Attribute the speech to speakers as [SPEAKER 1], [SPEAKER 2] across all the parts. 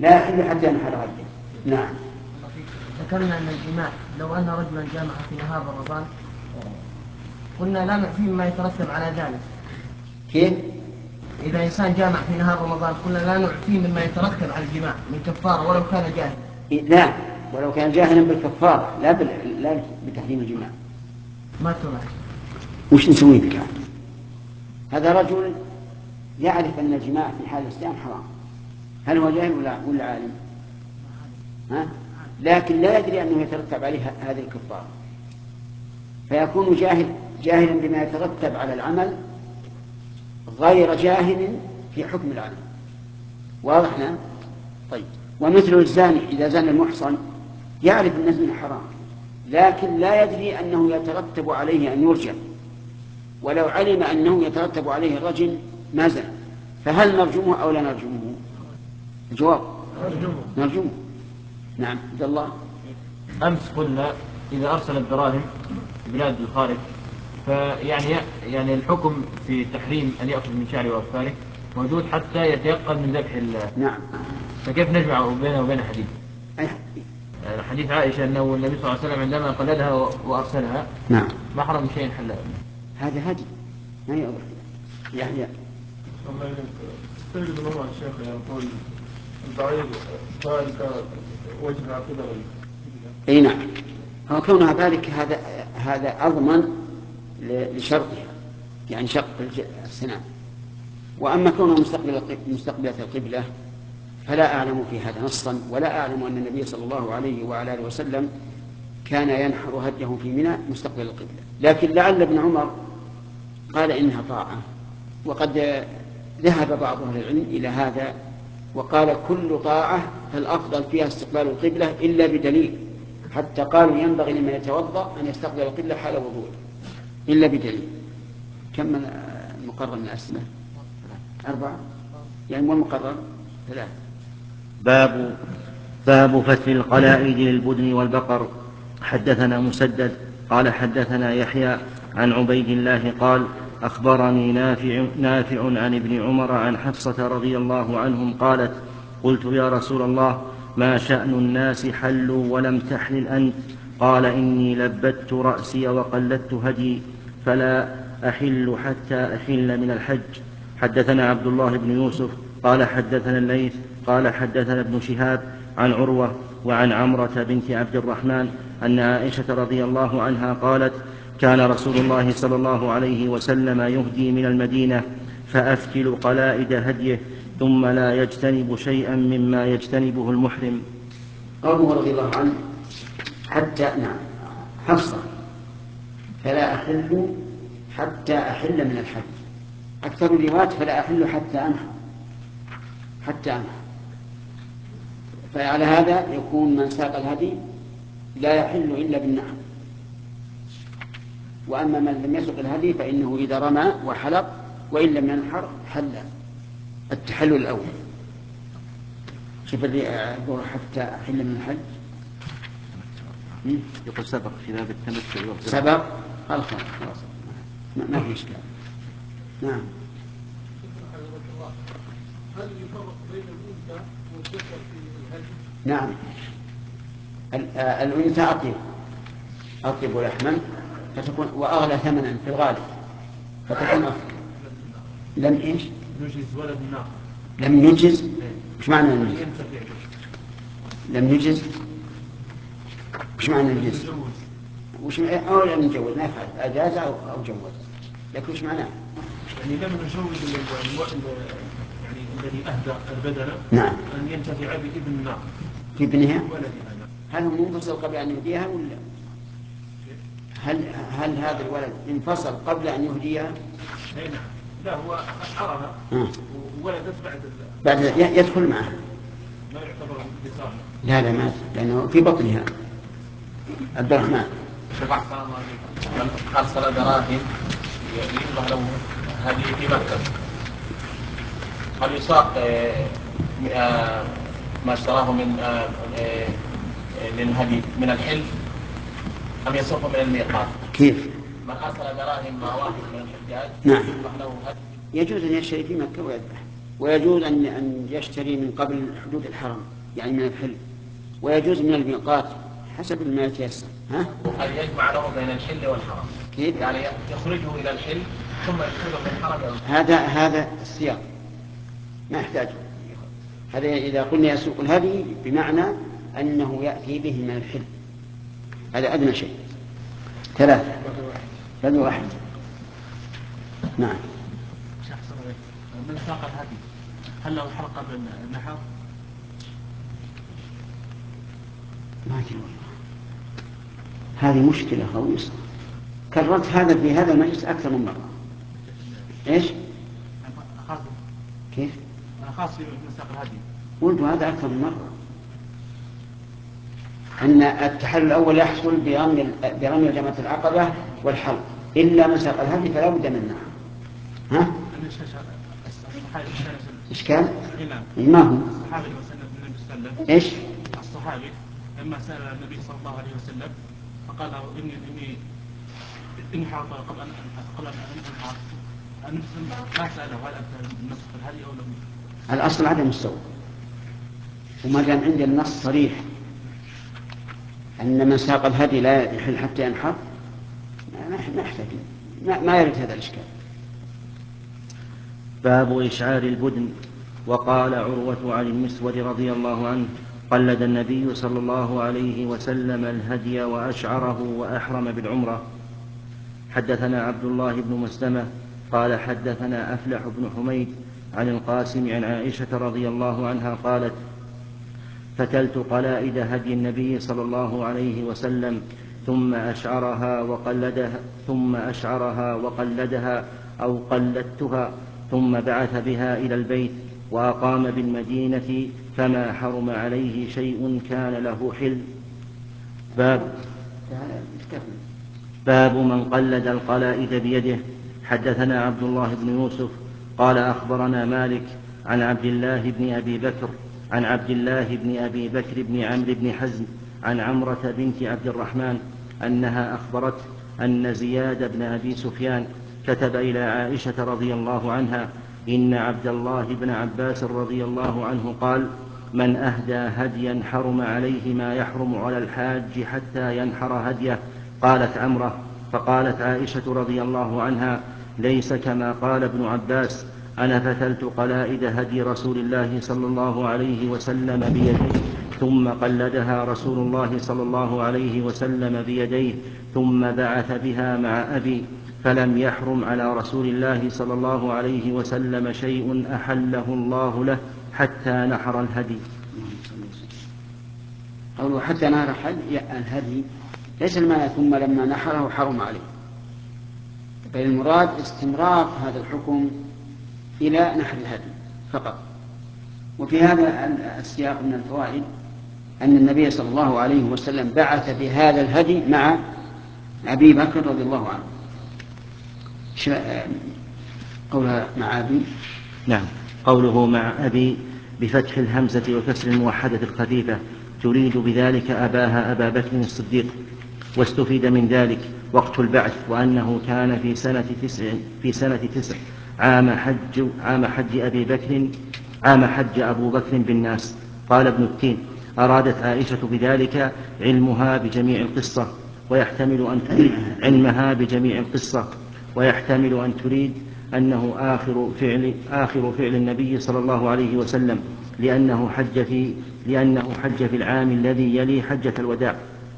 [SPEAKER 1] لا يحل حتى ينحر هديه. نعم.
[SPEAKER 2] ذكرنا أن الجماع لو أن رجلا جامع في نهار رمضان قلنا لا نعفيه مما يترتب على ذلك.
[SPEAKER 1] كيف؟
[SPEAKER 2] إذا إنسان جامع في نهار رمضان قلنا لا نعفيه مما يترتب على الجماع من كفارة ولو كان جاهلا.
[SPEAKER 1] لا، ولو كان جاهلا بالكفارة لا بتحريم الجماع.
[SPEAKER 2] ما تمع.
[SPEAKER 1] وش نسوي بك؟ هذا رجل يعرف أن الجماع في حال الصيام حرام. هل هو جاهل ولا عالم؟ لكن لا يدري أنه يترتب عليه هذه الكفارة، فيكون جاهلا بما يترتب على العمل غير جاهل في حكم العمل. واضح؟ نعم. طيب. ومثل الزاني إذا زنى المحصن يعرف أن الزنا حرام لكن لا يدري أنه يترتب عليه أن يرجم، ولو علم أنه يترتب عليه الرجم ما زنى، فهل نرجمه أو لا نرجمه؟ الجواب نرجمه. نعم. عبد الله.
[SPEAKER 3] أمس قلنا إذا أرسل الدراهم بلاد الخارج يعني الحكم في تحريم أن يأخذ من شعره وأظفاره موجود حتى يتيقن من ذبح
[SPEAKER 1] نعم.
[SPEAKER 3] فكيف نجمع بينه وبين حديث؟ حديث عائشة أنه النبي صلى الله عليه وسلم عندما قلدها وأرسلها
[SPEAKER 1] نعم
[SPEAKER 3] ما حرم شيء حلها.
[SPEAKER 1] هذا هدي ما يؤمر يحيى.
[SPEAKER 4] الله يجزيك. تجد نوع الشيخ يقول البعير ذلك وجه قبل.
[SPEAKER 1] اي نعم. هو كونها ذلك هذا أضمن لشرطها، يعني شق السنان. وأما كونه مستقبلة القبلة فلا أعلم في هذا نصا، ولا أعلم أن النبي صلى الله عليه وعلى آله وسلم كان ينحر هديه في منى مستقبل القبلة. لكن لعل ابن عمر قال إنها طاعة، وقد ذهب بعض أهل العلم إلى هذا وقال كل طاعة فالأفضل فيها استقبال القبلة إلا بدليل، حتى قالوا ينبغي لمن يتوضأ أن يستقبل القبلة حال وضوءه إلا بدليل. كم المقرر من الأسئلة؟ 4 يعني والمقرر 3.
[SPEAKER 5] باب فتل القلائد للبدن والبقر. حدثنا مسدد قال حدثنا يحيى عن عبيد الله قال أخبرني نافع عن ابن عمر عن حفصة رضي الله عنهم قالت قلت يا رسول الله ما شأن الناس حلوا ولم تحلل أنت؟ قال إني لبدت رأسي وقلدت هدي فلا أحل حتى أحل من الحج. حدثنا عبد الله بن يوسف قال حدثنا الليث قال حدثنا ابن شهاب عن عروة وعن عمرة بنت عبد الرحمن أن عائشة رضي الله عنها قالت كان رسول الله صلى الله عليه وسلم يهدي من المدينة فأفتل قلائد هديه ثم لا يجتنب شيئا مما يجتنبه المحرم.
[SPEAKER 1] قوله رضي الله عنه حتى نعم حفصة فلا أحل حتى أحل من الحج. أكثر الروايات فلا أحل حتى أنحر. فعلى هذا يكون من ساق الهدي لا يحل إلا بالنحر، وأما من لم يسق الهدي فإنه إذا رمى وحلق وإن لم ينحر حل التحلل الأول. شوف اللي يقول حتى أحل من الحج
[SPEAKER 5] يقول سبق في باب التمتع
[SPEAKER 1] سبق خلاص ما في إشكال. نعم.
[SPEAKER 4] هل يفرق بين الأنثى والذكر في الهدي؟
[SPEAKER 1] نعم. الأنثى أطيب لحما فتكون وأغلى ثمنا في الغالب فتكون أفضل. لم إيش؟
[SPEAKER 4] نجز ولد الناقة.
[SPEAKER 1] لم يجز. وش معنى لم يجز؟ لم يجز. وش معنى يجز؟ وش أو لم نجوز ما يفعل أجاز أو جوز، لكن وش معناه؟
[SPEAKER 4] يعني لم نجوز يعني الذي أهدى البدنة
[SPEAKER 1] نعم
[SPEAKER 4] أن ينتفع بابن الناقة
[SPEAKER 1] في ابنها.
[SPEAKER 4] ولدها.
[SPEAKER 1] هل هو منفصل قبل أن يهديها ولا هل هذا الولد انفصل قبل أن يهديها؟
[SPEAKER 4] نعم. لا هو حرها وولدت
[SPEAKER 1] بعد يدخل معه.
[SPEAKER 4] ما يعتبر انفصال.
[SPEAKER 1] لا ما لأنه في بطنها. عبد الرحمن.
[SPEAKER 3] من أرسل دراهم يبلغ له هذه في مكة هل يساق ما اشتراه من للهدي من الحلف أم يسوق من الميقات؟
[SPEAKER 1] كيف؟
[SPEAKER 3] من أرسل دراهم مع واحد من الحجاج
[SPEAKER 1] نعم
[SPEAKER 3] يبلغ له هدي
[SPEAKER 1] يجوز أن يشتري في مكة ويذبح ويجوز أن يشتري من قبل حدود الحرم يعني من الحل، ويجوز من الميقات حسب ما يتيسر.
[SPEAKER 4] هل يجمع له بين الحل والحرم؟
[SPEAKER 1] كيف؟
[SPEAKER 4] يعني يخرجه إلى الحل ثم يدخله من الحرم.
[SPEAKER 1] هذا السياق ما يحتاج. هذا إذا قلنا يسوق الهدي بمعنى أنه يأتي به من الحل، هذا أدنى شيء. 3 بدو واحد. نعم.
[SPEAKER 4] شيخ صدري من ساق الهدي هل له حلقة قبل النحر؟
[SPEAKER 1] ما أدري والله، هذه مشكلة خبيصة، كررت هذا في هذا المجلس أكثر من مرة. إيش؟ كيف؟
[SPEAKER 4] خاص في مساق الهدي.
[SPEAKER 1] قلت هذا أكثر من مرة، أن التحلل الأول يحصل برمي جمرة العقبة والحلق، إلا مساق الهدي فلا بد منه. ها؟ إشكال؟ ما هو؟
[SPEAKER 4] الصحابي لما سأل النبي صلى الله عليه وسلم.
[SPEAKER 1] إيش؟
[SPEAKER 4] الصحابي لما سأل النبي صلى الله عليه وسلم فقال له إني حاط قبل أن أنحر ما سأله هل أنت نسخ الهدي أو لم؟
[SPEAKER 1] الأصل عدم السوق، وما دام عند النص صريح أن من ساق الهدي لا يحل حتى ينحر ما يحتاج، ما يرد هذا الإشكال.
[SPEAKER 5] باب إشعار البدن. وقال عروة عن المسود رضي الله عنه قلد النبي صلى الله عليه وسلم الهدي وأشعره وأحرم بالعمرة. حدثنا عبد الله بن مسلمة قال حدثنا أفلح بن حميد عن القاسم عن عائشة رضي الله عنها قالت فتلت قلائد هدي النبي صلى الله عليه وسلم ثم أشعرها وقلدها أو قلدتها ثم بعث بها إلى البيت وأقام بالمدينة فما حرم عليه شيء كان له حل. باب من قلد القلائد بيده. حدثنا عبد الله بن يوسف قال أخبرنا مالك عن عبد الله بن أبي بكر بن عمرو بن حزم عن عمرة بنت عبد الرحمن أنها أخبرت أن زياد بن أبي سفيان كتب إلى عائشة رضي الله عنها إن عبد الله بن عباس رضي الله عنه قال من أهدى هديا حرم عليه ما يحرم على الحاج حتى ينحر هديه. قالت عمرة فقالت عائشة رضي الله عنها ليس كما قال ابن عباس أنا فتلت قلائد هدي رسول الله صلى الله عليه وسلم بيديه ثم قلدها رسول الله صلى الله عليه وسلم بيديه ثم بعث بها مع أبي فلم يحرم على رسول الله صلى الله عليه وسلم شيء أحله الله له حتى نحر الهدي.
[SPEAKER 1] قوله حتى نحر الهدي ليس المعنى ثم لما نحره حرم عليه، بل المراد استمرار هذا الحكم إلى نحر الهدي فقط. وفي هذا السياق من الفوائد أن النبي صلى الله عليه وسلم بعث بهذا الهدي مع أبي بكر رضي الله عنه. قولها مع أبي؟
[SPEAKER 5] نعم، قوله مع أبي بفتح الهمزة وكسر الموحدة الخفيفة تريد بذلك أباها أبا بكر الصديق. واستفيد من ذلك وقت البعث وأنه كان في سنة 9 عام حج أبو بكر بالناس. قال ابن التين أرادت عائشة بذلك علمها بجميع القصة ويحتمل أن تريد علمها بجميع القصة ويحتمل أن تريد أنه آخر فعل النبي صلى الله عليه وسلم لأنه حج في العام الذي يلي حجة الوداع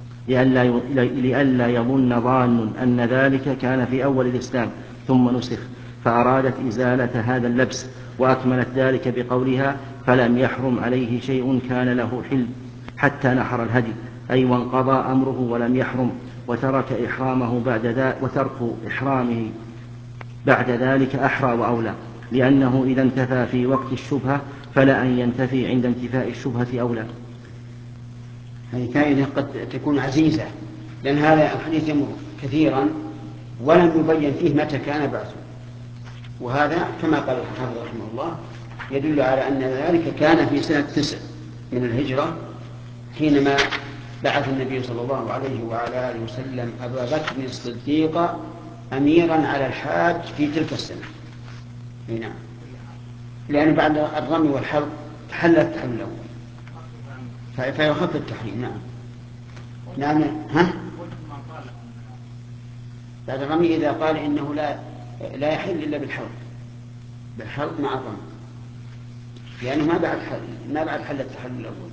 [SPEAKER 5] لئلا يظن ظان أن ذلك كان في أول الإسلام ثم نسخ، فأرادت إزالة هذا اللبس وأكملت ذلك بقولها فلم يحرم عليه شيء كان له حل حتى نحر الهدي، أي وانقضى أمره ولم يحرم وترك إحرامه بعد ذلك أحرى وأولى، لأنه إذا انتفى في وقت الشبهة فلا أن ينتفي عند انتفاء الشبهة أولى.
[SPEAKER 1] هذه فائدة قد تكون عزيزة، لأن هذا الحديث يمر كثيرا ولم يبين فيه متى كان بعثه، وهذا كما قال الحافظ رحمه الله يدل على أن ذلك كان في سنة 9 من الهجرة حينما بعث النبي صلى الله عليه وعلى آله وسلم أبا بكر الصديق أميرا على الحاج في تلك السنة. نعم. لأن بعد الرمي والحلق تحل التحلل الأول فيخف التحريم. نعم. نعم. ها؟ بعد الرمي إذا قال إنه لا يحل إلا بالحلق مع الرمي، لأنه ما بعد حل التحلل الأول.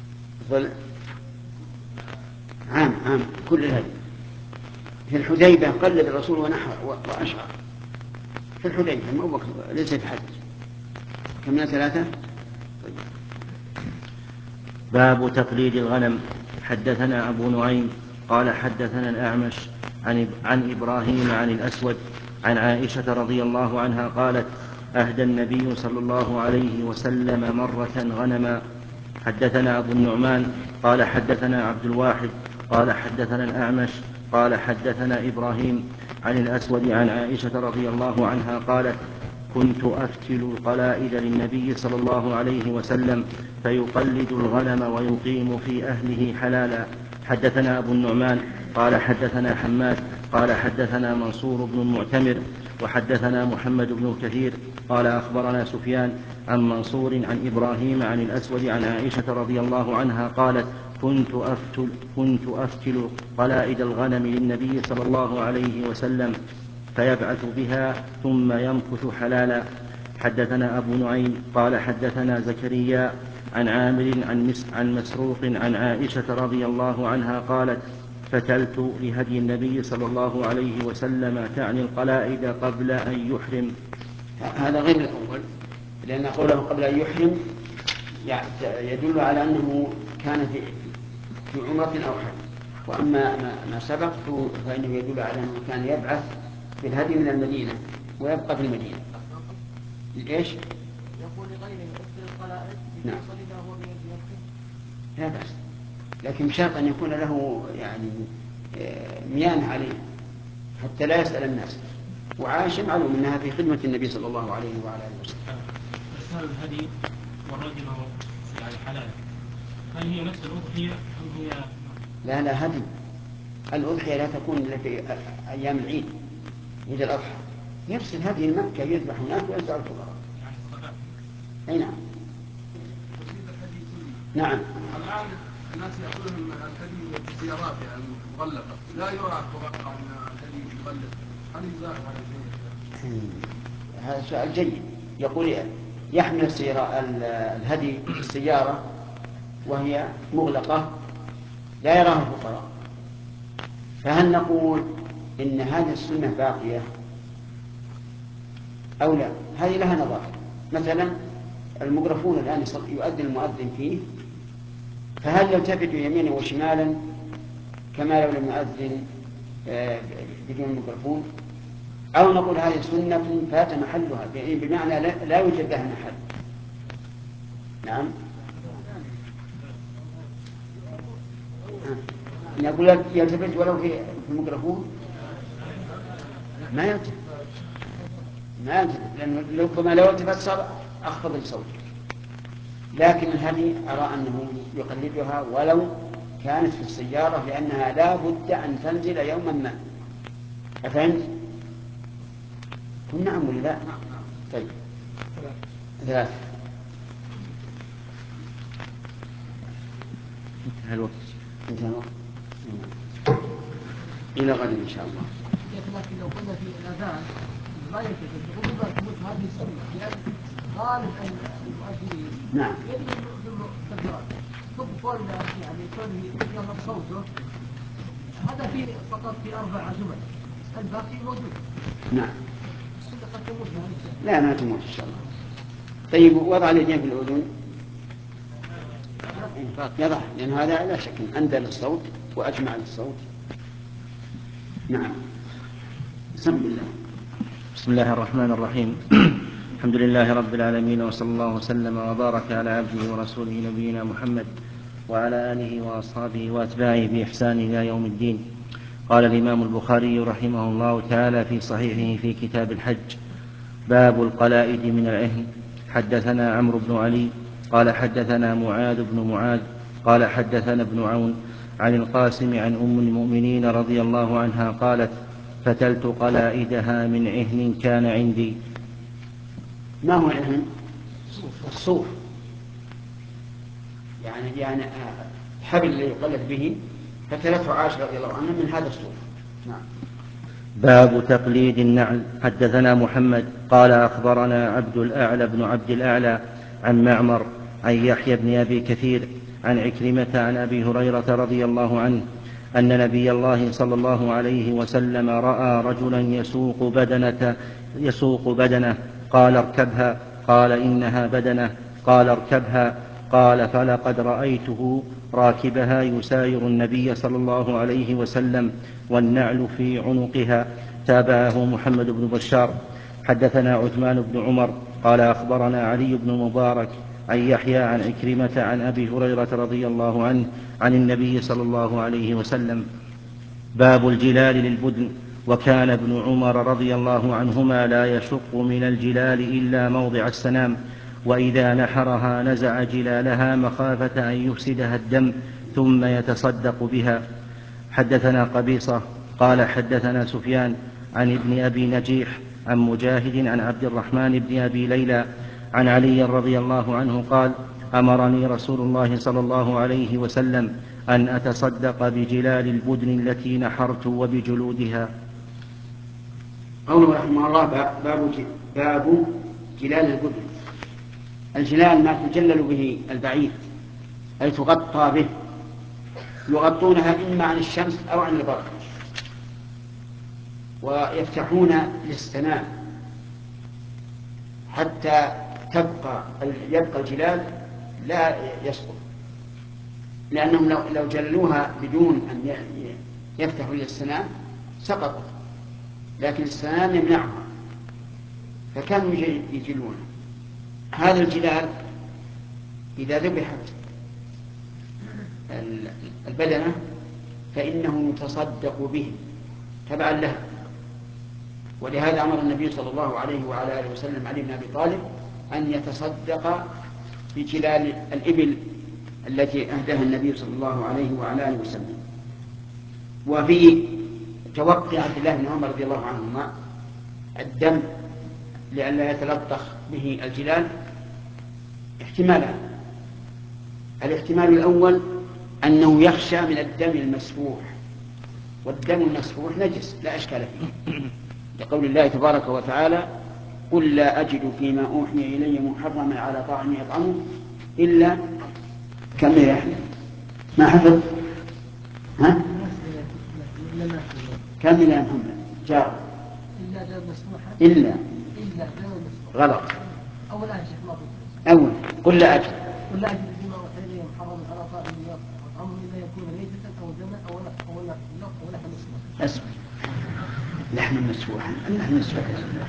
[SPEAKER 1] عام كل الهدي. في الحديبة قلد الرسول ونحر وأشعر في الحديبة ما وقت ليس في حج. كم 3. طيب.
[SPEAKER 5] باب تقليد الغنم. حدثنا أبو نعيم قال حدثنا الأعمش عن إبراهيم عن الأسود عن عائشة رضي الله عنها قالت أهدى النبي صلى الله عليه وسلم مرة غنما. حدثنا أبو النعمان قال حدثنا عبد الواحد قال حدثنا الأعمش قال حدثنا إبراهيم عن الأسود عن عائشة رضي الله عنها قالت كنت أفتل القلائد للنبي صلى الله عليه وسلم فيقلد الغنم ويقيم في أهله حلالا. حدثنا أبو النعمان قال حدثنا حماد قال حدثنا منصور بن المعتمر وحدثنا محمد بن كثير قال أخبرنا سفيان عن منصور عن إبراهيم عن الأسود عن عائشة رضي الله عنها قالت كنت أفتل قلائد الغنم للنبي صلى الله عليه وسلم فيبعث بها ثم يمكث حلالا. حدثنا أبو نعيم قال حدثنا زكريا عن عامر عن مسروق عن عائشة رضي الله عنها قالت فتلت لهدي النبي صلى الله عليه وسلم تعني القلائد قبل أن يحرم.
[SPEAKER 1] هذا غير الأول، لأن قوله قبل أن يحرم يدل على أنه كان في عمرة أو حج، وأما ما سبق فإنه يدل على أنه كان يبعث بالهدي من المدينة ويبقى في المدينة. إيش؟
[SPEAKER 2] يقول لغيره أفتل القلائد
[SPEAKER 1] نعم.
[SPEAKER 2] يصلي هو بيده.
[SPEAKER 1] لا بأس، لكن بشرط أن يكون له يعني ميان عليه حتى لا يسأل الناس. وعائشة معلوم أنها في خدمة النبي صلى الله عليه وعلى آله وسلم.
[SPEAKER 4] إرسال الهدي والرجل يعني حلال، هل هي نفس الأضحية أم هي؟
[SPEAKER 1] لا هدي. الأضحية لا تكون إلا في أيام العيد، عيد الأضحى، يرسل هذه المكة يذبح هناك ويوزع الفقراء. أي نعم. نعم.
[SPEAKER 6] الآن الناس يأخذون الهدي في السيارات يعني مغلقة، لا يرى الفقراء أن الهدي مغلق، هل يزال هذا الشيء؟
[SPEAKER 1] هذا سؤال جيد. يقول يحمل الهدي في السيارة وهي مغلقة لا يراها الفقراء، فهل نقول إن هذه السنة باقية أو لا؟ هذه لها نظر. مثلا الميكروفون الآن يؤذن المؤذن فيه، فهل يلتفت يمينا وشمالا كما لو لم يؤذن بدون الميكروفون، أو نقول هذه سنة فات محلها، بمعنى لا يوجد لها محل؟ نعم. نقول يلتفت ولو في الميكروفون ما يلتفت، لأنه ربما لو التفت صار أخفض الصوت. لكن الهدي أرى أنه يقلدها ولو كانت في السيارة، لأنها لا بد أن تنزل يوما ما. أفهمت؟ نعم ولا لا؟ طيب. 3.
[SPEAKER 5] انتهى الوقت.
[SPEAKER 1] إلى غد إن شاء الله.
[SPEAKER 2] لكن لو قلنا في الأذان لا يلتفت ربما تموت هذه السنة، لأن غالب المؤذنين
[SPEAKER 1] نعم
[SPEAKER 2] يجب التكبيرات ثم قلنا يعني كونه يغلق صوته، هذا فيه فقط في 4 جمل، الباقي موجود.
[SPEAKER 1] نعم.
[SPEAKER 2] السنة قد تموت هذه السنة.
[SPEAKER 1] لا ما تموت إن شاء الله. طيب وضع اليدين في الأذن يضع، لأن هذا لا شك أندل الصوت وأجمع للصوت. نعم. بسم الله.
[SPEAKER 5] بسم الله الرحمن الرحيم. الحمد لله رب العالمين، وصلى الله وسلم وبارك على عبده ورسوله نبينا محمد وعلى آله وأصحابه وأتباعه بإحسان إلى يوم الدين. قال الإمام البخاري رحمه الله تعالى في صحيحه في كتاب الحج: باب القلائد من العهن. حدثنا عمرو بن علي قال حدثنا معاذ بن معاذ قال حدثنا ابن عون عن القاسم عن أم المؤمنين رضي الله عنها قالت: فتلت قلائدها من عهن كان عندي.
[SPEAKER 1] ما هو العهن؟ الصوف، يعني الحبل اللي يقلد به، فتلته عائشة رضي الله عنها من هذا الصوف. نعم.
[SPEAKER 5] باب تقليد النعل. حدثنا محمد قال أخبرنا عبد الأعلى بن عبد الأعلى عن معمر عن يحيى بن أبي كثير عن عكرمة عن أبي هريرة رضي الله عنه أن نبي الله صلى الله عليه وسلم رأى رجلا يسوق بدنة قال اركبها، قال إنها بدنة، قال اركبها، قال فلقد رأيته راكبها يساير النبي صلى الله عليه وسلم والنعل في عنقها. تابعه محمد بن بشار. حدثنا عثمان بن عمر قال أخبرنا علي بن مبارك عن يحيى عن عكرمة عن أبي هريرة رضي الله عنه عن النبي صلى الله عليه وسلم. باب الجلال للبدن. وكان ابن عمر رضي الله عنهما لا يشق من الجلال إلا موضع السنام، وإذا نحرها نزع جلالها مخافة أن يفسدها الدم ثم يتصدق بها. حدثنا قبيصة قال حدثنا سفيان عن ابن أبي نجيح عن مجاهد عن عبد الرحمن بن أبي ليلى عن علي رضي الله عنه قال أمرني رسول الله صلى الله عليه وسلم أن أتصدق بجلال البدن التي نحرت وبجلودها.
[SPEAKER 1] قوله رحمه الله باب جلال البدن. الجلال ما تجلل به البعير، أي تغطى به، يغطونها إما عن الشمس أو عن البرد، ويفتحون للسنام حتى يبقى الجلال لا يسقط، لأنهم لو جلوها بدون أن يفتحوا للسنام سقطت، لكن السنام يمنعها، فكانوا يجلون. هذا الجلال إذا ذبحت البدنة فإنه يتصدق به تبعا لها، ولهذا أمر النبي صلى الله عليه وعلى آله وسلم علي بن أبي طالب أن يتصدق بجلال الإبل التي أهداها النبي صلى الله عليه وعلى آله وسلم. وفي توقي عبد الله بن عمر رضي الله عنهما الدم لئلا يتلطخ به الجلال احتمالان. الاحتمال الأول أنه يخشى من الدم المسفوح، والدم المسفوح نجس لا أشكال فيه، لقول الله تبارك وتعالى قل لا أجد فيما أوحي إلي محرما على طاعم يطعمه إلا كم يحمل ما حفظ كم يا محمد جار
[SPEAKER 2] إلا دم مسفوحا
[SPEAKER 1] إلا
[SPEAKER 2] دم مسفوحا
[SPEAKER 1] غلط.
[SPEAKER 2] أول
[SPEAKER 1] قل لا أجد
[SPEAKER 2] فيما أوحي إلي محرما على طاعم يطعمه إلا يكون ميتة أو دما أو لحم مسفوحا.
[SPEAKER 1] اسمع لحم مسفوحا، اللحم مسفوح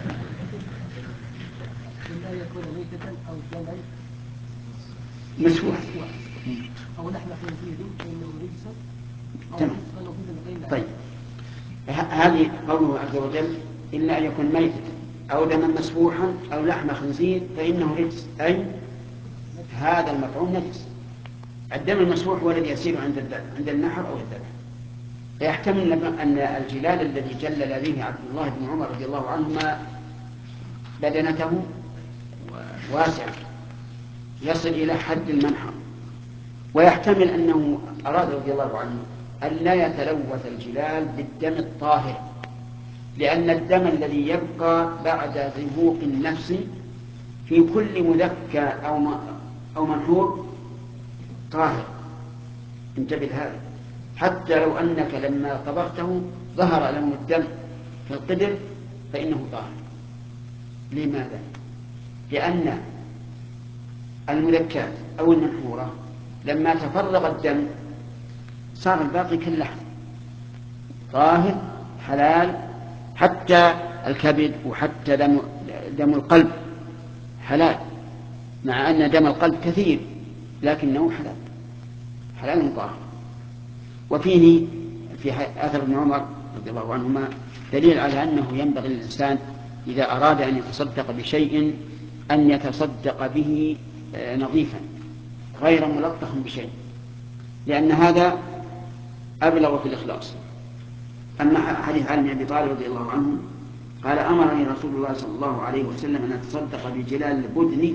[SPEAKER 2] إلا يكون ميتة أو دما
[SPEAKER 1] مسفوح.
[SPEAKER 2] أو لحم خنزير فإنه رجس أو
[SPEAKER 1] تمام.
[SPEAKER 2] فسقا.
[SPEAKER 1] طيب هذه قوله عز وجل إلا أن يكون ميتا أو دما مسفوحا أو لحم خنزير فإنه رجس، أي هذا المطعوم نجس. الدم المسفوح هو الذي يسير عند النحر أو الذبح، فيحتمل أن الجلال الذي جلل به عبد الله بن عمر رضي الله عنهما بدنته واسعة يصل إلى حد المنحر، ويحتمل أنه أراد رضي الله عنه أن لا يتلوث الجلال بالدم الطاهر، لأن الدم الذي يبقى بعد زهوق النفس في كل مذكى أو منحور طاهر. انتبه لهذا، حتى لو أنك لما طبخته ظهر لون الدم في القدر فإنه طاهر. لماذا؟ لأن المذكات أو المنحورة لما تفرغ الدم صار الباقي كاللحم طاهر حلال، حتى الكبد وحتى دم القلب حلال، مع أن دم القلب كثير لكنه حلال طاهر. وفيه في آثر ابن عمر رضي الله عنهما دليل على أنه ينبغي للإنسان إذا أراد أن يتصدق بشيء أن يتصدق به نظيفا غير ملطخ بشيء، لأن هذا أبلغ في الإخلاص. أما حديث علي بن أبي طالب رضي الله عنه قال أمرني رسول الله صلى الله عليه وسلم أن أتصدق بجلال البدن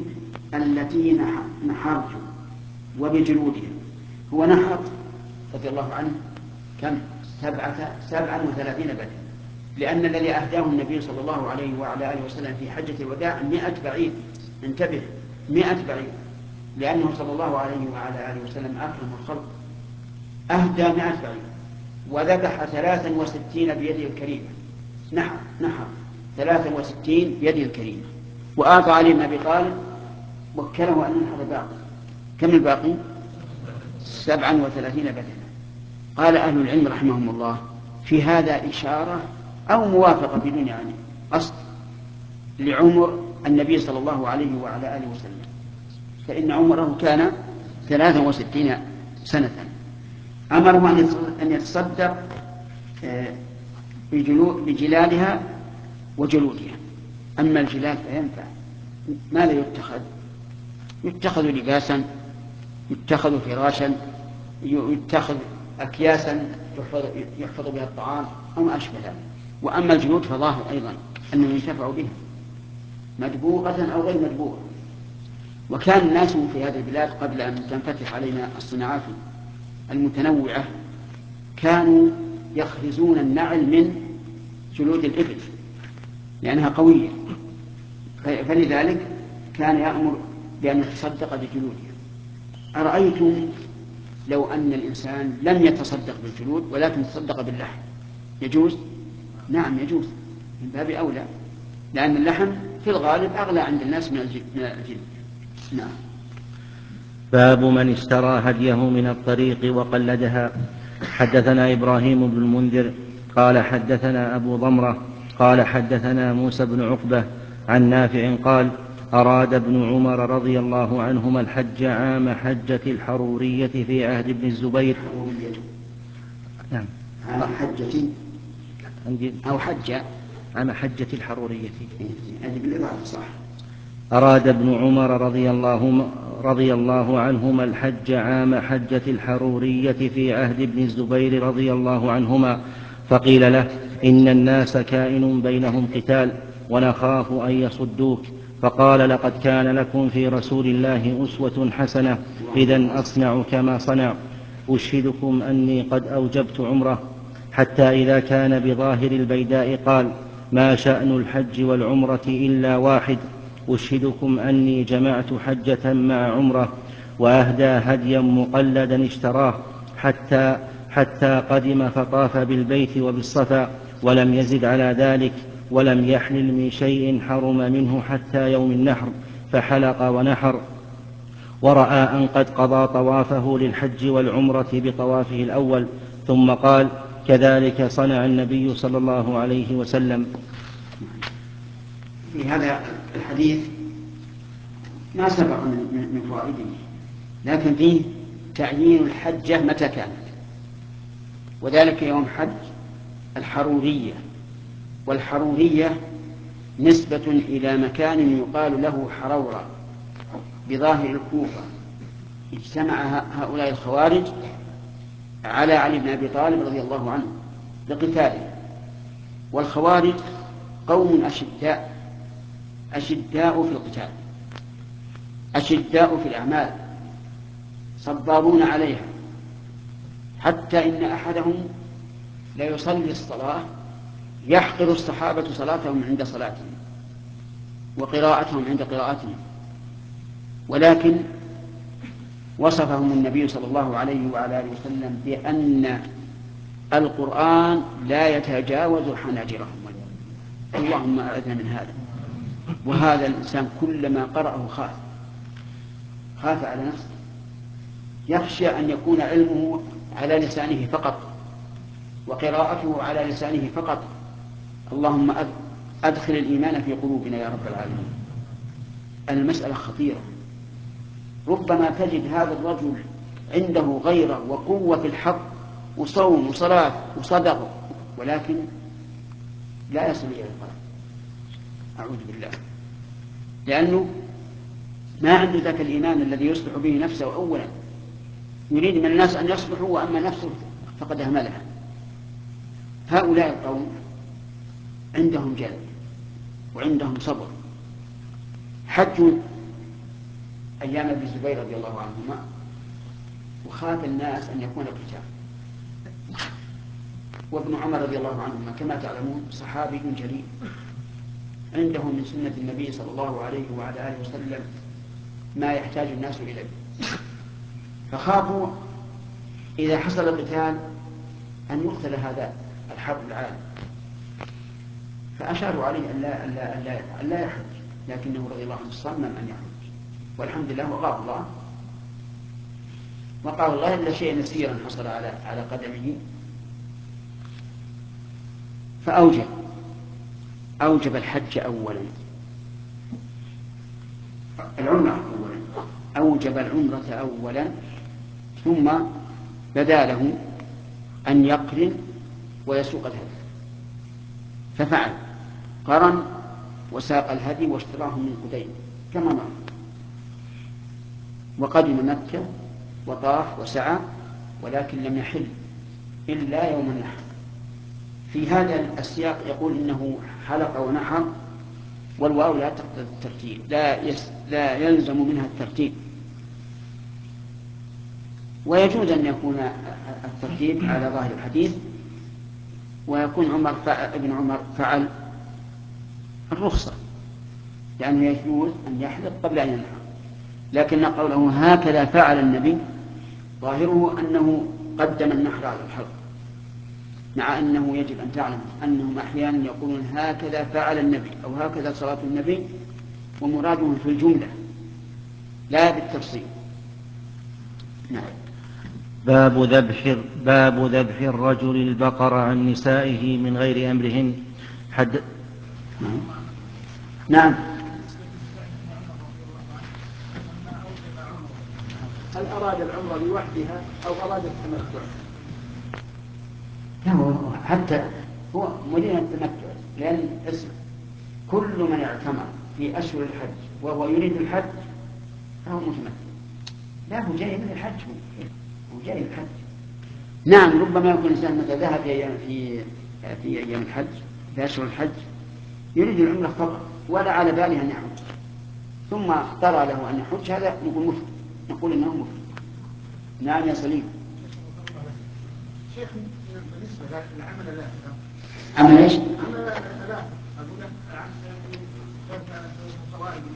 [SPEAKER 1] التي نحرت وبجلودها. هو نحر رضي الله عنه كم 37 بدنة، لأن الذي أهداه النبي صلى الله عليه وعلى آله وسلم في حجة الوداع 100 بعير. انتبه، 100 بعير، لأنه صلى الله عليه وعلى آله وسلم أكرم الخلق، أهدى 100 بعير وذبح 63 بيده الكريمة. نحر 63 بيده الكريمة، وأعطى علي بن أبي طالب وكله أن ينحر الباقي. كم الباقي؟ 37 بدنة. قال أهل العلم رحمهم الله في هذا إشارة أو موافقة بدون يعني أصل لعمر النبي صلى الله عليه وعلى آله وسلم، فإن عمره كان 63 سنة. أمره أن يتصدق بجلالها وجلودها. أما الجلال فينفع. ماذا يتخذ؟ يتخذ لباسا، يتخذ فراشا، يتخذ أكياسا يحفظ بها الطعام أو ما أشبه ذلك. وأما الجلود فظاهر أيضا أنه ينتفع بها مدبوغة أو غير مدبوغة. وكان الناس في هذه البلاد قبل أن تنفتح علينا الصناعات المتنوعة كانوا يخرزون النعل من جلود الإبل لأنها قوية، فلذلك كان يأمر بأن يتصدق بجلودها. أرأيتم لو أن الإنسان لم يتصدق بالجلود ولكن تصدق باللحم يجوز؟ نعم يجوز، من باب أولى، لأن اللحم في الغالب أغلى عند الناس من الجلد. نعم.
[SPEAKER 5] باب من اشترى هديه من الطريق وقلدها. حدثنا إبراهيم بن المنذر قال حدثنا أبو ضمرة قال حدثنا موسى بن عقبة عن نافع قال أراد ابن عمر رضي الله عنهما الحج عام حجة الحرورية في عهد ابن الزبير. نعم.
[SPEAKER 1] عام حجة أو حجة
[SPEAKER 5] عام حجة الحرورية.
[SPEAKER 1] صح.
[SPEAKER 5] أراد ابن عمر رضي الله عنهما الحج عام حجة الحرورية في عهد ابن الزبير رضي الله عنهما، فقيل له إن الناس كائن بينهم قتال ونخاف أن يصدوك، فقال لقد كان لكم في رسول الله أسوة حسنة، إذن أصنع كما صنع. أشهدكم أني قد أوجبت عمره. حتى إذا كان بظاهر البيداء قال ما شأن الحج والعمرة إلا واحد، أشهدكم أني جمعت حجة مع عمرة، وأهدى هديا مقلدا اشتراه حتى قدم فطاف بالبيت وبالصفا ولم يزد على ذلك، ولم يحلل من شيء حرم منه حتى يوم النحر، فحلق ونحر، ورأى أن قد قضى طوافه للحج والعمرة بطوافه الأول، ثم قال كذلك صنع النبي صلى الله عليه وسلم.
[SPEAKER 1] في هذا الحديث ما سبق من فوائده، لكن فيه تعيين الحجة متى كانت، وذلك يوم حج الحرورية. والحرورية نسبة إلى مكان يقال له حرورة بظاهر الكوفة. اجتمع هؤلاء الخوارج على علي بن أبي طالب رضي الله عنه لقتاله. والخوارج قوم أشداء في القتال، أشداء في الأعمال، صبارون عليها، حتى إن أحدهم لا يصلي الصلاة يحقر الصحابة صلاتهم عند صلاتهم وقراءتهم عند قراءتهم، ولكن وصفهم النبي صلى الله عليه وعلى آله وسلم بأن القرآن لا يتجاوز حناجرهم. اللهم أعذنا من هذا. وهذا الإنسان كلما قرأه خاف على نفسه، يخشى أن يكون علمه على لسانه فقط وقراءته على لسانه فقط. اللهم أدخل الإيمان في قلوبنا يا رب العالمين. المسألة خطيرة، ربما تجد هذا الرجل عنده غيرة وقوة في الحق وصوم وصلاة وصدق، ولكن لا يصل إلى القلب. أعوذ بالله، لأنه ما عنده ذاك الإيمان الذي يصلح به نفسه أولا، يريد من الناس أن يصلحوا وأما نفسه فقد أهملها. هؤلاء القوم عندهم جلد وعندهم صبر، حجوا أيام ابن الزبير رضي الله عنهما، وخاف الناس أن يكون قتال. وابن عمر رضي الله عنهما كما تعلمون صحابي جليل، عنده من سنة النبي صلى الله عليه وعلى آله وسلم ما يحتاج الناس إليه، فخافوا إذا حصل القتال أن يقتل هذا الحرب العالم، فأشاروا عليه أن لا يحج، لكنه رضي الله عنه صمم أن يحج، والحمد لله وقاه الله إلا شيء يسيرا حصل على قدمه، فأوجب الحج أولا، أوجب العمرة أولا، ثم بدا له أن يقرن ويسوق الهدي، ففعل قرن وساق الهدي واشتراه من قدين كما مر، وقدم مكة وطاف وسعى، ولكن لم يحل إلا يوم النحر. في هذا السياق يقول إنه حلق ونحر، والواو لا تقتضي الترتيب، لا يلزم منها الترتيب، ويجوز أن يكون الترتيب على ظاهر الحديث، ويكون ابن عمر فعل الرخصة، لأنه يجوز أن يحلق قبل أن ينحر، لكن قوله هكذا فعل النبي ظاهره أنه قدم النحر على الحلق، مع أنه يجب أن تعلم أنهم أحيانا يقولون هكذا فعل النبي أو هكذا صلاة النبي، ومراده في الجملة لا بالتفصيل. نعم.
[SPEAKER 5] باب ذبح الرجل البقر عن نسائه من غير أمرهن.
[SPEAKER 1] نعم.
[SPEAKER 2] هل أراد العمرة لوحدها أو أراد التمتع؟
[SPEAKER 1] حتى هو مدينة التمتع، لأن اسم كل من اعتمر في أشهر الحج وهو يريد الحج فهو متمتع، لا هو جاي من الحج، هو جاي الحج. نعم، ربما يكون الإنسان متى ذهب في أيام الحج في أشهر الحج يريد العمرة فقط ولا على باله أن يحج، ثم طرى له أن يحج، هذا نقول إنه مفرد. نعم يا سليم.
[SPEAKER 2] شيخ، بالنسبة للعمل الآخر
[SPEAKER 1] عمل ايش؟
[SPEAKER 2] عمل الآخر أقول لك عن القواعد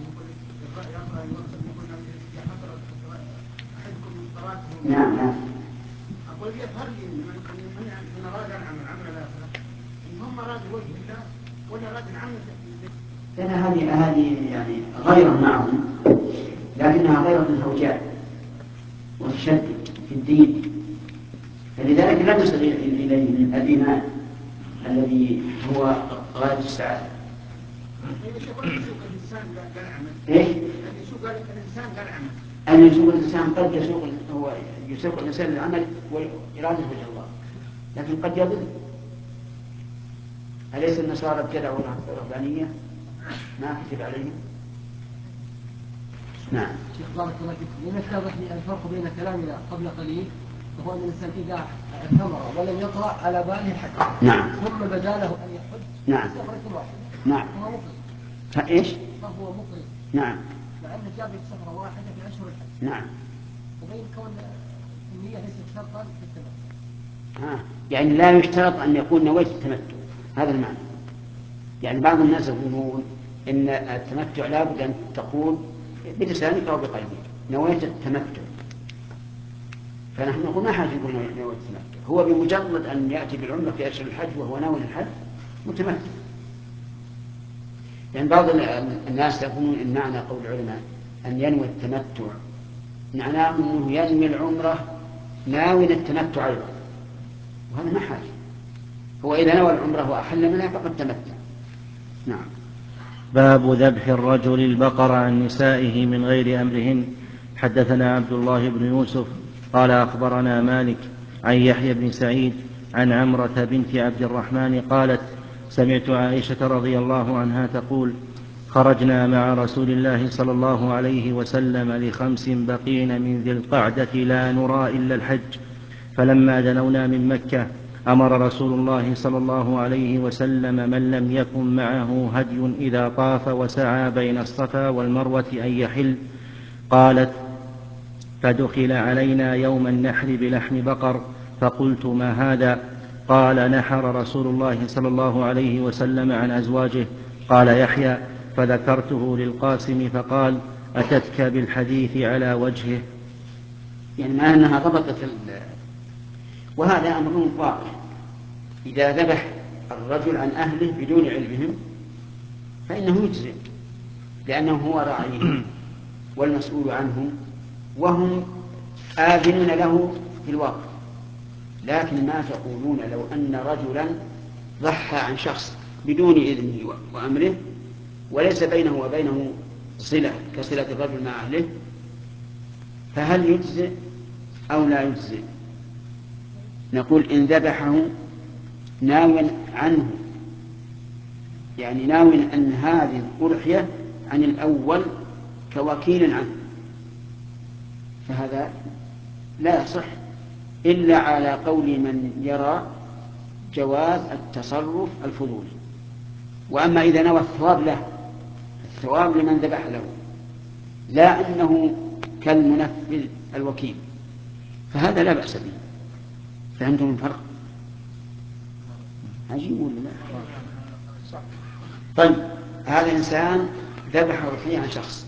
[SPEAKER 1] نعم.
[SPEAKER 2] أقول يظهر لي من أراد العمل الآخر إن هم أراد وجه الله ولا أراد العمل،
[SPEAKER 1] لأن هذه يعني غير معهم، لكنها غير الهوجاء والتشدد في الدين، فلذلك لم يصل إليه من الإيمان الذي هو غاية السعادة. إيش؟ أن يسوق الإنسان قد يسوق الإنسان للعمل وإرادة وجه الله، لكن قد يضل. أليس النصارى ابتدعوا الرهبانية ما كتب عليهم؟ نعم.
[SPEAKER 2] شيخ بارك الله فيك، لنتضح لي الفرق بين كلامنا قبل قليل وهو أن الإنسان إذا اعتمر ولم يطرأ على باله الحج،
[SPEAKER 1] نعم،
[SPEAKER 2] ثم بدا له أن يحج،
[SPEAKER 1] نعم،
[SPEAKER 2] سفرة واحدة،
[SPEAKER 1] نعم،
[SPEAKER 2] فهو مقيم.
[SPEAKER 1] فإيش؟
[SPEAKER 2] فهو مقيم،
[SPEAKER 1] نعم،
[SPEAKER 2] مع أنه جاب سفرة واحدة في أشهر الحج.
[SPEAKER 1] نعم.
[SPEAKER 2] وبين كون النية ليست شرطا في التمتع.
[SPEAKER 1] يعني لا يشترط أن يكون نويت التمتع، هذا المعنى. يعني بعض الناس يقولون إن التمتع لا بد أن تقول بلسانك أو بقلبك نويت التمتع، فنحن نقول ما حاجة يقول نويت التمتع، هو بمجرد أن يأتي بالعمرة في أشهر الحج وهو ناوي الحج متمتع. يعني بعض الناس يقولون إن معنى قول العلماء أن ينوي التمتع معناه أنه ينوي العمرة ناوي التمتع أيضا، وهذا ما حاجة، هو إذا نوى العمرة وأحل منها فقد تمتع. نعم.
[SPEAKER 5] باب ذبح الرجل البقر عن نسائه من غير أمرهن. حدثنا عبد الله بن يوسف قال أخبرنا مالك عن يحيى بن سعيد عن عمرة بنت عبد الرحمن قالت سمعت عائشة رضي الله عنها تقول خرجنا مع رسول الله صلى الله عليه وسلم ل5 بقين من ذي القعدة لا نرى إلا الحج، فلما دنونا من مكة أمر رسول الله صلى الله عليه وسلم من لم يكن معه هدي إذا طاف وسعى بين الصفا والمروة أن يحل. قالت: فدخل علينا يوم النحر بلحم بقر، فقلت: ما هذا؟ قال: نحر رسول الله صلى الله عليه وسلم عن أزواجه. قال يحيى: فذكرته للقاسم فقال: أتتك بالحديث على وجهه.
[SPEAKER 1] يعني ما أنها ضبطت وهذا أمر واضح. إذا ذبح الرجل عن أهله بدون علمهم فإنه يجزئ، لأنه هو راعيهم والمسؤول عنهم وهم آذنون له في الواقع. لكن ما تقولون لو أن رجلا ضحى عن شخص بدون إذنه وأمره وليس بينه وبينه صلة كصلة الرجل مع أهله، فهل يجزئ أو لا يجزئ؟ نقول إن ذبحه ناو عنه، يعني ناو أن هذه الأضحية عن الأول كوكيل عنه، فهذا لا يصح إلا على قول من يرى جواز التصرف الفضولي. وأما إذا نوى الثواب له، الثواب لمن ذبح له، لا أنه كالمنفذ الوكيل، فهذا لا بأس به. فهمتم الفرق؟ عجيب ولا لا؟ طيب، هذا إنسان ذبح أضحية عن شخص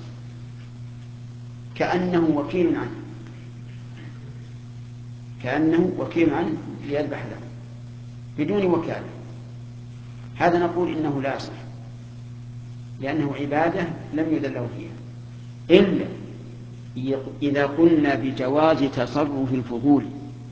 [SPEAKER 1] كأنه وكيل عنه، كأنه وكيل عنه ليذبح له بدون وكالة، هذا نقول إنه لا يصح، لأنه عبادة لم يدل له فيها، إلا إذا قلنا بجواز تصرف الفضول،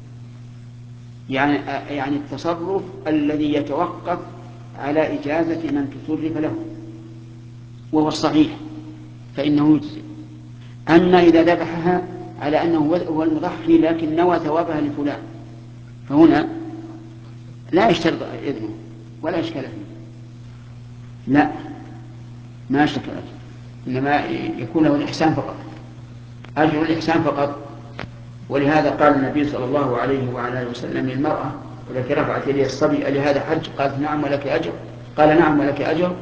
[SPEAKER 1] يعني التصرف الذي يتوقف على إجازة من تصرف له، وهو الصحيح، فإنه يجزي. أما إذا ذبحها على أنه هو المضحي لكن نوى ثوابها لفلان، فهنا لا يشترط إذنه ولا إشكال فيه، لا، ما اشتكى أجر، إنما يكون له الإحسان فقط، أجر الإحسان فقط. ولهذا قال النبي صلى الله عليه وعلى آله وسلم للمرأة: ولك رفعت يدي الصبي ألي هذا حج؟ قالت: نعم ولك أجر. قال: نعم ولك أجر،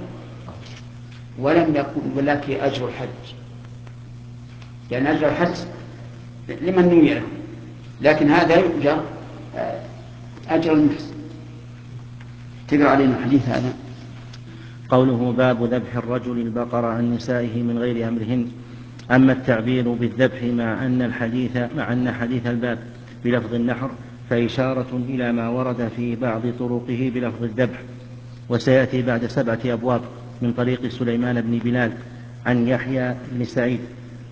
[SPEAKER 1] ولم يقل ولك أجر الحج، لأن أجر الحج لمن نوي له، لكن هذا يؤجر أجر المحسن. تقرأ علينا الحديث هذا.
[SPEAKER 5] قوله: باب ذبح الرجل البقر عن نسائه من غير أمرهن. أما التعبير بالذبح مع أن حديث الباب بلفظ النحر فإشارة إلى ما ورد في بعض طرقه بلفظ الذبح، وسيأتي بعد 7 أبواب من طريق سليمان بن بلال عن يحيى بن سعيد.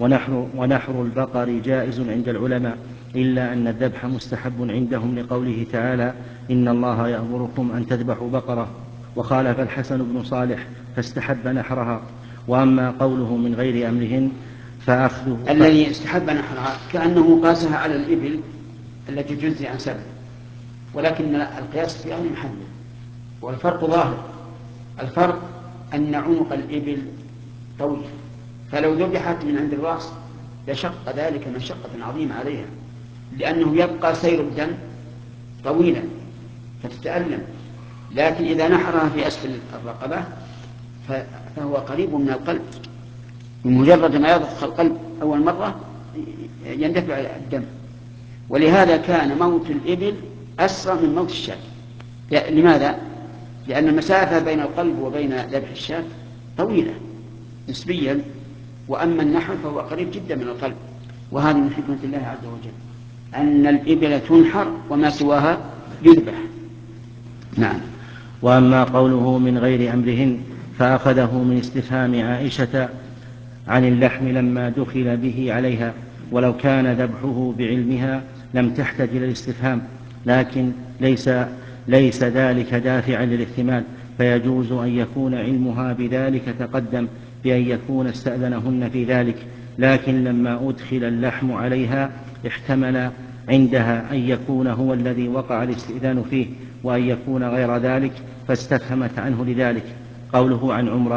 [SPEAKER 5] ونحر البقر جائز عند العلماء، إلا أن الذبح مستحب عندهم لقوله تعالى: إن الله يأمركم أن تذبحوا بقرة. وخالف الحسن بن صالح فاستحب نحرها. وأما قوله من غير أمرهن فأخذه
[SPEAKER 1] الذي استحب نحرها كأنه قاسها على الإبل التي تجزي عن 7، ولكن القياس في أهل محله، والفرق ظاهر. الفرق أن عنق الإبل طويل، فلو ذبحت من عند الرأس لشق ذلك مشقة عظيمة عليها، لأنه يبقى سير الدم طويلا فتتألم. لكن إذا نحرها في أسفل الرقبة فهو قريب من القلب، بمجرد ما يضخ القلب أول مرة يندفع الدم. ولهذا كان موت الإبل أسرع من موت الشاة. لماذا؟ لأن المسافة بين القلب وبين ذبح الشاة طويلة نسبيا، وأما النحر فهو قريب جدا من القلب. وهذا من حكمة الله عز وجل أن الإبل تنحر وما سواها يذبح. نعم.
[SPEAKER 5] وأما قوله من غير أمرهن فأخذه من استفهام عائشة عن اللحم لما دخل به عليها، ولو كان ذبحه بعلمها لم تحتج إلى الاستفهام، لكن ليس ذلك دافعا للاحتمال، فيجوز أن يكون علمها بذلك تقدم بأن يكون استأذنهن في ذلك، لكن لما أدخل اللحم عليها احتمل عندها أن يكون هو الذي وقع الاستئذان فيه وأن يكون غير ذلك، فاستفهمت عنه لذلك. قوله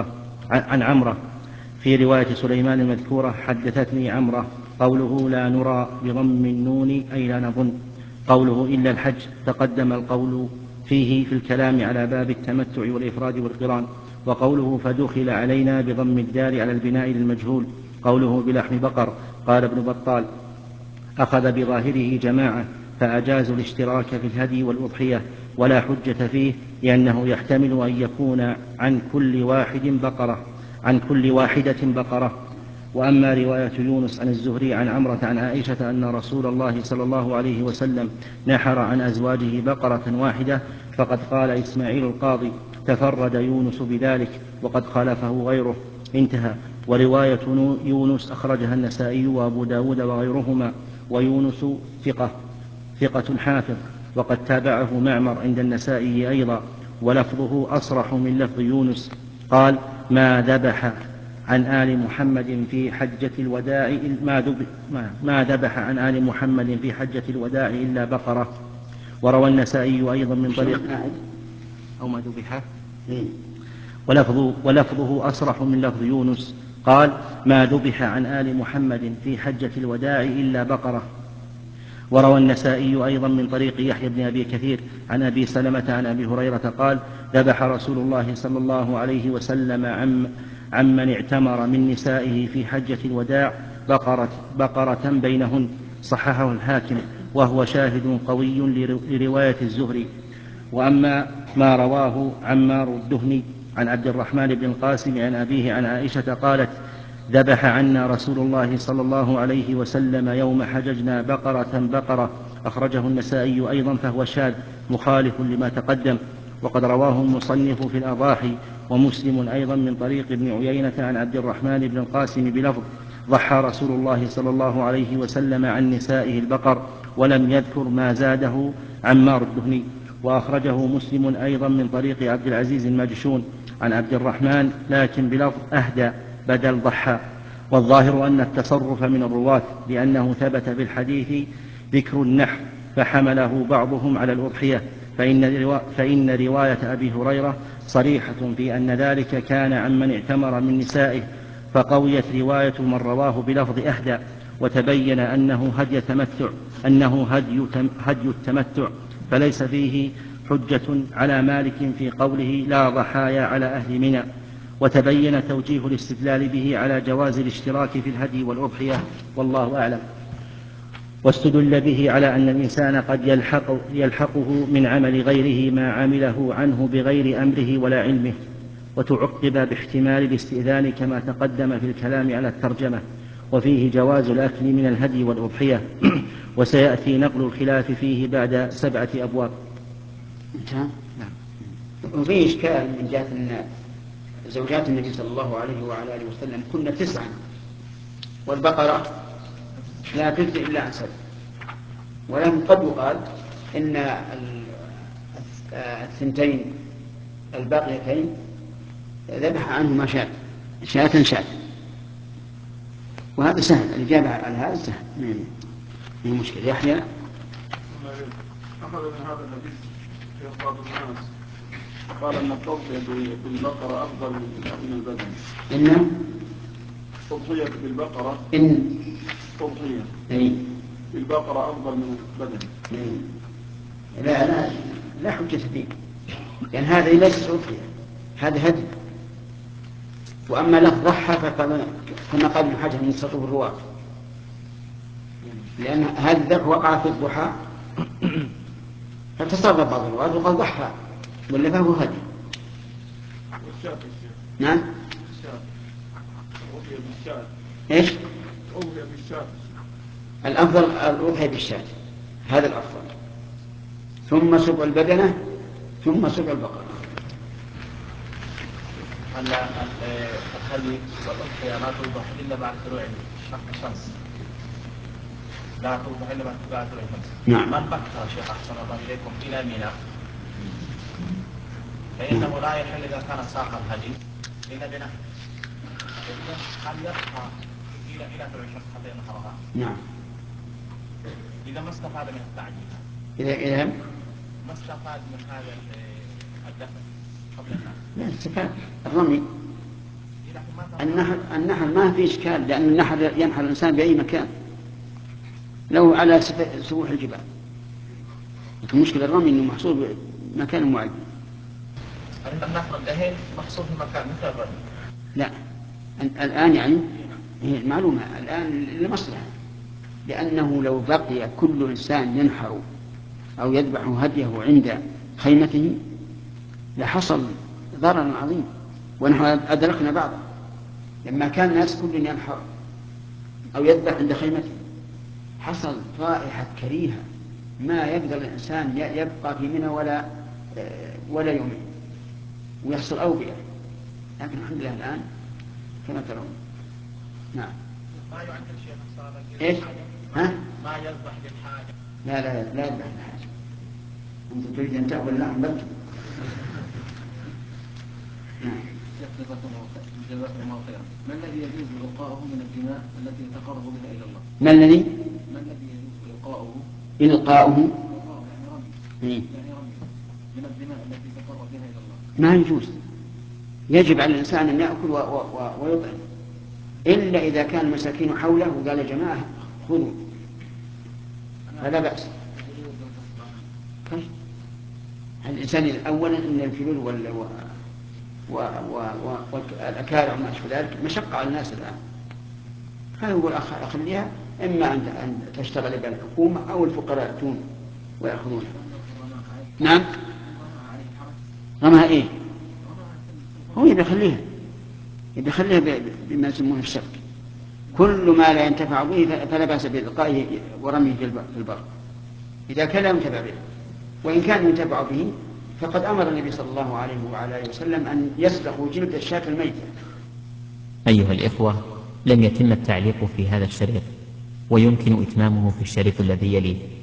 [SPEAKER 5] عن عمرة في رواية سليمان المذكورة: حدثتني عمرة. قوله لا نرى بضم النون أي لا نظن. قوله إلا الحج تقدم القول فيه في الكلام على باب التمتع والإفراد والقران. وقوله فدخل علينا بضم الدال على البناء للمجهول. قوله بلحم بقر قال ابن بطال: أخذ بظاهره جماعة فأجازوا الاشتراك في الهدي والأضحية ولا حجة فيه، لأنه يحتمل أن يكون عن كل واحدة بقرة. وأما رواية يونس عن الزهري عن عمرة عن عائشة أن رسول الله صلى الله عليه وسلم نحر عن أزواجه بقرة واحدة، فقد قال إسماعيل القاضي: تفرد يونس بذلك وقد خالفه غيره. انتهى. ورواية يونس أخرجها النسائي وأبو داود وغيرهما، ويونس ثقة حافظ، وقد تابعه معمر عند النسائي أيضا، ولفظه أصرح من لفظ يونس. قال: ما ذبح عن آل محمد في حجة الوداع إلا بقرة. وروى النسائي أيضا من طريق أو ما ذبح، ولفظه أصرح من لفظ يونس. قال: ما ذبح عن آل محمد في حجة الوداع إلا بقرة. وروى النسائي أيضا من طريق يحيى بن أبي كثير عن أبي سلمة عن أبي هريرة قال: ذبح رسول الله صلى الله عليه وسلم عمن اعتمر من نسائه في حجة الوداع بقرة بينهن. صححه الحاكم، وهو شاهد قوي لرواية الزهري. وأما ما رواه عمار الدهني عن عبد الرحمن بن القاسم عن أبيه عن عائشة قالت: ذبح عنا رسول الله صلى الله عليه وسلم يوم حججنا بقرة، أخرجه النسائي أيضا، فهو شاذ مخالف لما تقدم. وقد رواه المصنف في الأضاحي ومسلم أيضا من طريق ابن عيينة عن عبد الرحمن بن القاسم بلفظ: ضحى رسول الله صلى الله عليه وسلم عن نسائه البقر، ولم يذكر ما زاده عمار الدهني. وأخرجه مسلم أيضا من طريق عبد العزيز المجشون عن عبد الرحمن، لكن بلفظ أهدى بدل ضحى. والظاهر أن التصرف من الرواة، لأنه ثبت في الحديث ذكر النحر فحمله بعضهم على الأضحية، فإن رواية أبي هريرة صريحة في أن ذلك كان عمن اعتمر من نسائه، فقويت رواية من رواه بلفظ أهدى، وتبين أنه هدي التمتع، فليس فيه حجة على مالك في قوله لا ضحايا على أهل منى. وتبين توجيه الاستدلال به على جواز الاشتراك في الهدي والأضحية، والله أعلم. واستدل به على أن الإنسان قد يلحقه من عمل غيره ما عمله عنه بغير أمره ولا علمه. وتعقب باحتمال الاستئذان كما تقدم في الكلام على الترجمة، وفيه جواز الأكل من الهدي والأضحية. وسيأتي نقل الخلاف فيه بعد 7 أبواب.
[SPEAKER 1] وفيه إشكال من جهة أن زوجات النبي صلى الله عليه وعلى آله وسلم كن 9، والبقرة لا تجزئ إلا عن 7. ولكن قد يقال إن 2 الباقيتين ذبح عنهما شاة، وهذا سهل، الإجابة على هذا سهل، ما مشكلة. يحيى
[SPEAKER 6] أخذ من هذا الحديث في بعض الناس قال أن التضحية بالبقرة أفضل من البدن.
[SPEAKER 1] إن
[SPEAKER 6] التضحية بالبقرة بالبقرة أفضل من البدن.
[SPEAKER 1] لا حجة فيه، لأن هذا ليس أضحية، هذا هدي. وأما لفظ ضحى كما قال ابن حجر من سطور الرواة، لأن هذا الذبح وقع في الضحى فتصرف بعض الرواة وقال ضحى، ولا فهو هدي. نعم. ايش؟ الأفضل الأضحية بالشاة، هذا الأفضل، ثم سبع البدنة، ثم سبع البقرة.
[SPEAKER 3] الهدي والأضحية لا توضح إلا بعد طلوع الشمس، لا توضح إلا بعد طلوع الشمس.
[SPEAKER 1] نعم.
[SPEAKER 3] من بكر شيخ أحسن الله إليكم إلى منى فإنه لا يحل إذا كان ساق الهدي إلا بنحر. هل يبقى إلى طلوع الشمس حتى ينحرها؟
[SPEAKER 1] نعم.
[SPEAKER 3] إذا ما استفاد من التعجيل،
[SPEAKER 1] إذا
[SPEAKER 3] ما استفاد من هذا الدفن قبل النحر،
[SPEAKER 1] لا استفاد الرمي. النحر ما في إشكال، لأن النحر ينحر الإنسان بأي مكان لو على سفوح الجبال، لكن مشكلة الرمي أنه محصور بمكان معين.
[SPEAKER 3] النحر الدهين محصور في مكان مثل الرمي.
[SPEAKER 1] لا الآن يعني هي معلومة الآن لمصلحة، لأنه لو بقي كل إنسان ينحر أو يذبح هديه عند خيمته لحصل ضرر عظيم. ونحن أدركنا بعض لما كان الناس كل ينحر أو يذبح عند خيمته حصل رائحة كريهة ما يقدر الإنسان يبقى في منى ولا يومين، ويحصل أوبئة. لكن الحمد لله الآن كما ترون. نعم.
[SPEAKER 4] ما يعد الشيخ الصالح
[SPEAKER 1] إيش؟ ها؟
[SPEAKER 4] ما يذبح للحاجة.
[SPEAKER 1] لا يذبح للحاجة. أنت تريد أن تأكل اللحم بلد. نعم.
[SPEAKER 6] جزاكم الله خيرا. ما الذي يجوز إلقاؤه من الدماء التي يتقرب بها إلى الله؟
[SPEAKER 1] ما الذي
[SPEAKER 6] يجوز إلقاؤه
[SPEAKER 1] يعني رمي
[SPEAKER 6] من الدماء التي يتقرب بها إلى الله؟
[SPEAKER 1] ما يجوز. يجب على الإنسان أن يأكل ويطعم، إلا إذا كان المساكين حوله وقال يا جماعة خذوا فلا بأس. الإنسان الأول أن الفلول والأكارع وما أشبه ذلك مشقة على الناس الآن. هذا هو أخليها، إما أن تشتغل بها الحكومة أو الفقراء يأتون ويأخذونها. نعم. رمها إيه؟ هو يبي يخليها بما يسمونه الشرك. كل ما لا ينتفع به فلا بأس بإلقائه ورميه في البر إذا كان لا ينتفع به. وإن كان ينتفع به فقد أمر النبي صلى الله عليه وعلى آله وسلم أن يسلخوا جلد الشاة الميتة.
[SPEAKER 7] أيها الإخوة، لم يتم التعليق في هذا الشريط، ويمكن إتمامه في الشريط الذي يليه.